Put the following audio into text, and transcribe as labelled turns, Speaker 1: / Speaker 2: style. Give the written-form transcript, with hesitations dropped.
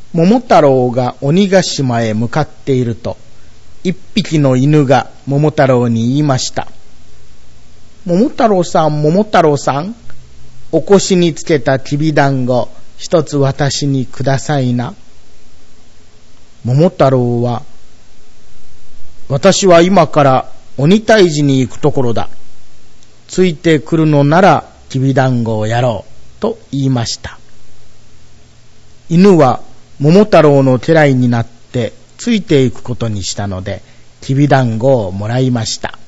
Speaker 1: 桃太郎が鬼ヶ島へ向かっていると、一匹の犬が桃太郎に言いました。桃太郎さん、桃太郎さん、お腰につけたきびだんご、一つ私にくださいな。桃太郎は、私は今から鬼退治に行くところだ。ついてくるのならきびだんごをやろうと言いました。犬は桃太郎の家来になってついていくことにしたので、きびだんごをもらいました。